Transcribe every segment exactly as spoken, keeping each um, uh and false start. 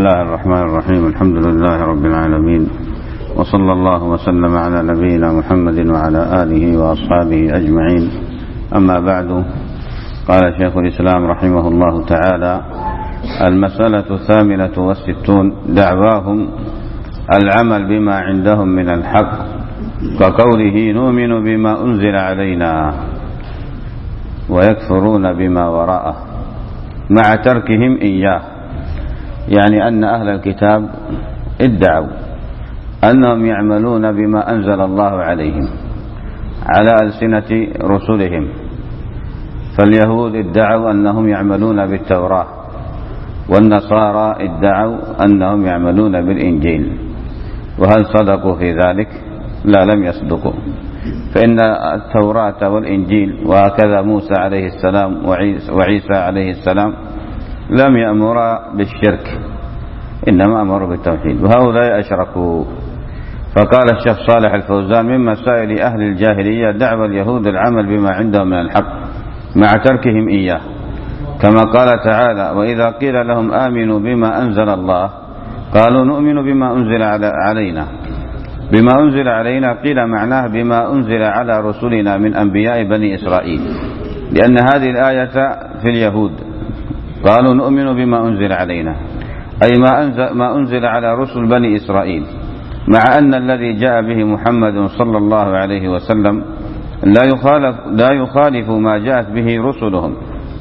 الله الرحمن الرحيم. الحمد لله رب العالمين، وصلى الله وسلم على نبينا محمد وعلى آله وأصحابه أجمعين. أما بعد، قال شيخ الإسلام رحمه الله تعالى: المسألة الثامنة والستون: دعواهم العمل بما عندهم من الحق، كقوله نؤمن بما أنزل علينا ويكفرون بما وراءه مع تركهم إياه. يعني أن أهل الكتاب ادعوا أنهم يعملون بما أنزل الله عليهم على ألسنة رسلهم، فاليهود ادعوا أنهم يعملون بالتوراة، والنصارى ادعوا أنهم يعملون بالإنجيل. وهل صدقوا في ذلك؟ لا، لم يصدقوا، فإن التوراة والإنجيل وهكذا موسى عليه السلام وعيسى عليه السلام لم يأمرا بالشرك، إنما أمروا بالتوحيد، وهؤلاء أشركوا. فقال الشيخ صالح الفوزان: من مسائل أهل الجاهلية دعوى اليهود العمل بما عندهم من الحق مع تركهم إياه، كما قال تعالى: وإذا قيل لهم آمنوا بما أنزل الله قالوا نؤمن بما أنزل علينا. بما أنزل علينا قيل معناه بما أنزل على رسلنا من أنبياء بني إسرائيل، لأن هذه الآية في اليهود، قالوا نؤمن بما أنزل علينا، أي ما أنزل, ما أنزل على رسل بني إسرائيل، مع أن الذي جاء به محمد صلى الله عليه وسلم لا يخالف, لا يخالف ما جاءت به رسلهم.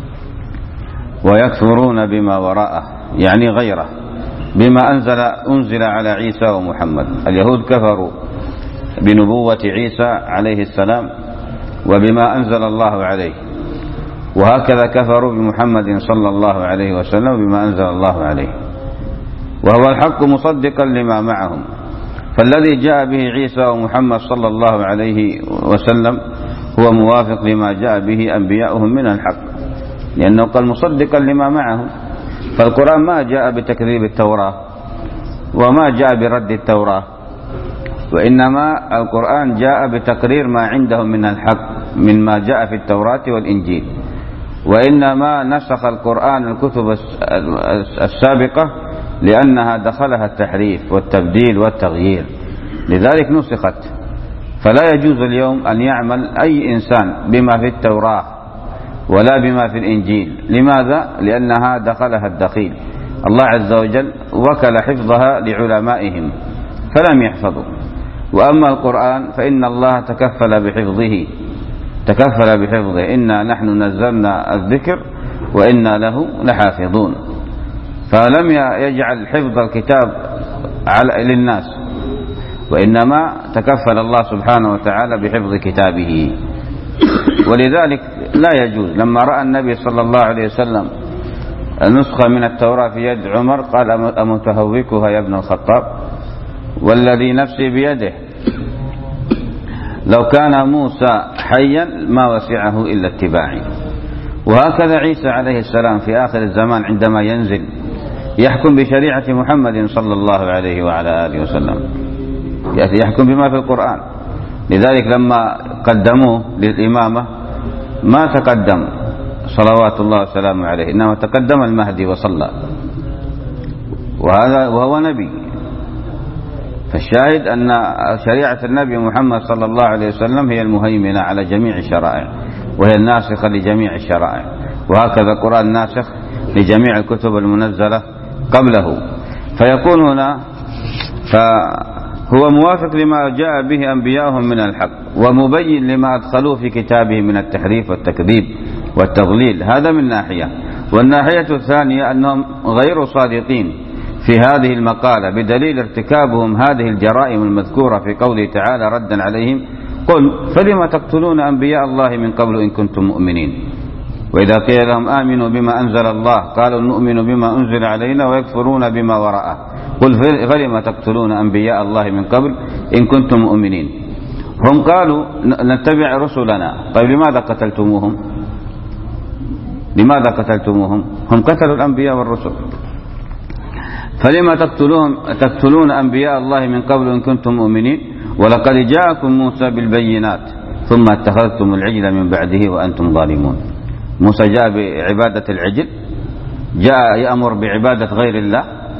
ويكفرون بما وراءه، يعني غيره، بما أنزل, أنزل على عيسى ومحمد. اليهود كفروا بنبوة عيسى عليه السلام وبما أنزل الله عليه، وهكذا كفروا بمحمد صلى الله عليه وسلم بما أنزل الله عليه، وهو الحق مصدقا لما معهم. فالذي جاء به عيسى ومحمد صلى الله عليه وسلم هو موافق لما جاء به أنبياؤهم من الحق، لأنه قال مصدقا لما معهم. فالقرآن ما جاء بتكذيب التوراة وما جاء برد التوراة، وإنما القرآن جاء بتقرير ما عندهم من الحق من ما جاء في التوراة والإنجيل. وإنما نسخ القرآن الكتب السابقة لأنها دخلها التحريف والتبديل والتغيير، لذلك نسخت. فلا يجوز اليوم أن يعمل أي إنسان بما في التوراة ولا بما في الإنجيل. لماذا؟ لأنها دخلها الدخيل. الله عز وجل وكل حفظها لعلمائهم فلم يحفظوا. وأما القرآن فإن الله تكفل بحفظه تكفل بحفظه إنا نحن نزلنا الذكر وإنا له لحافظون. فلم يجعل حفظ الكتاب للناس، وإنما تكفل الله سبحانه وتعالى بحفظ كتابه. ولذلك لا يجوز. لما رأى النبي صلى الله عليه وسلم النسخة من التوراة في يد عمر قال: أمتهوكها يا ابن الخطاب؟ والذي نفسي بيده لو كان موسى حيا ما وسعه إلا اتباعي. وهكذا عيسى عليه السلام في آخر الزمان عندما ينزل يحكم بشريعة محمد صلى الله عليه وعلى آله وسلم، يحكم بما في القرآن. لذلك لما قدموه للإمامة ما تقدم صلوات الله وسلامه عليه، إنما تقدم المهدي وصلى، وهذا وهو نبي. فالشاهد أن شريعة النبي محمد صلى الله عليه وسلم هي المهيمنة على جميع الشرائع، وهي الناسخة لجميع الشرائع. وهكذا القرآن ناسخ لجميع الكتب المنزلة قبله. فيكون هنا فهو موافق لما جاء به أنبياءهم من الحق، ومبين لما أدخلوه في كتابه من التحريف والتكذيب والتضليل. هذا من ناحية. والناحية الثانية أنهم غير صادقين في هذه المقالة بدليل ارتكابهم هذه الجرائم المذكورة في قوله تعالى ردا عليهم: قل فلما تقتلون أنبياء الله من قبل إن كنتم مؤمنين. وإذا قيل لهم آمنوا بما أنزل الله قالوا نؤمن بما أنزل علينا ويكفرون بما وراءه قل فلما تقتلون أنبياء الله من قبل إن كنتم مؤمنين. هم قالوا نتبع رسلنا. طيب لماذا قتلتموهم؟ لماذا قتلتموهم؟ هم قتلوا الأنبياء والرسل. فلما تقتلون تقتلون أنبياء الله من قبل إن كنتم مؤمنين ولقد جاءكم موسى بالبينات ثم اتخذتم العجل من بعده وأنتم ظالمون. موسى جاء بعبادة العجل، جاء يأمر بعبادة غير الله،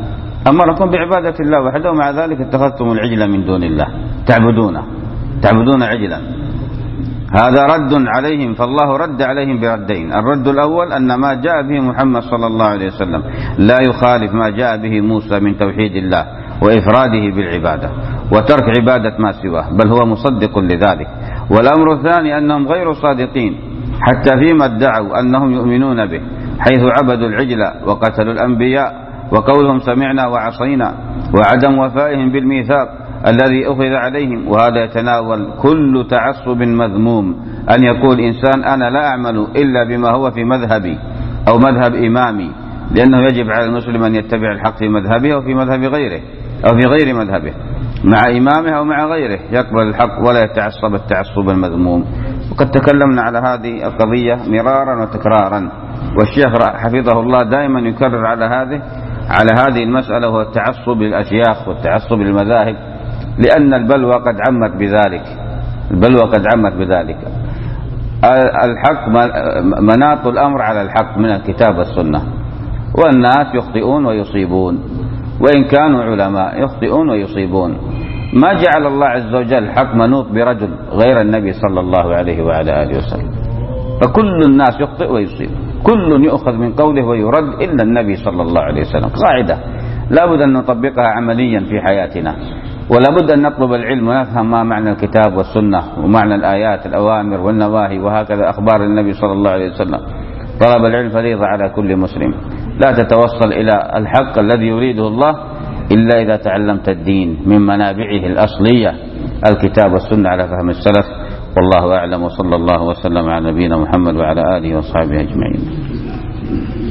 أمركم بعبادة الله وحده، ومع ذلك اتخذتم العجل من دون الله تعبدونه تعبدون عجلا. هذا رد عليهم، فالله رد عليهم بردين. الرد الأول أن ما جاء به محمد صلى الله عليه وسلم لا يخالف ما جاء به موسى من توحيد الله وإفراده بالعبادة وترك عبادة ما سواه، بل هو مصدق لذلك. والأمر الثاني أنهم غير صادقين حتى فيما ادعوا أنهم يؤمنون به، حيث عبدوا العجل وقتلوا الأنبياء، وقولهم سمعنا وعصينا، وعدم وفائهم بالميثاق الذي أخذ عليهم. وهذا يتناول كل تعصب مذموم، أن يقول إنسان أنا لا أعمل إلا بما هو في مذهبي أو مذهب إمامي، لأنه يجب على المسلم أن يتبع الحق في مذهبه أو في مذهب غيره أو في غير مذهبه، مع إمامه أو مع غيره، يقبل الحق ولا يتعصب التعصب المذموم. وقد تكلمنا على هذه القضية مرارا وتكرارا، والشيخ حفظه الله دائما يكرر على هذه على هذه المسألة، وهو التعصب للأشياخ والتعصب للمذاهب، لأن البلوى قد عمت بذلك البلوى قد عمت بذلك الحق مناط الأمر على الحق من الكتاب والسنة، والناس يخطئون ويصيبون، وإن كانوا علماء يخطئون ويصيبون. ما جعل الله عز وجل حق منوط برجل غير النبي صلى الله عليه وعلى آله وسلم، فكل الناس يخطئ ويصيب، كل يؤخذ من قوله ويرد إلا النبي صلى الله عليه وسلم. قاعدة لا بد أن نطبقها عمليا في حياتنا، ولا بد أن نطلب العلم ونفهم ما معنى الكتاب والسنة ومعنى الآيات الأوامر والنواهي، وهكذا أخبار النبي صلى الله عليه وسلم. طلب العلم فريضة على كل مسلم، لا تتوصل إلى الحق الذي يريده الله إلا إذا تعلمت الدين من منابعه الأصلية الكتاب والسنة على فهم السلف. والله أعلم، وصلى الله وسلم على نبينا محمد وعلى آله وصحبه أجمعين.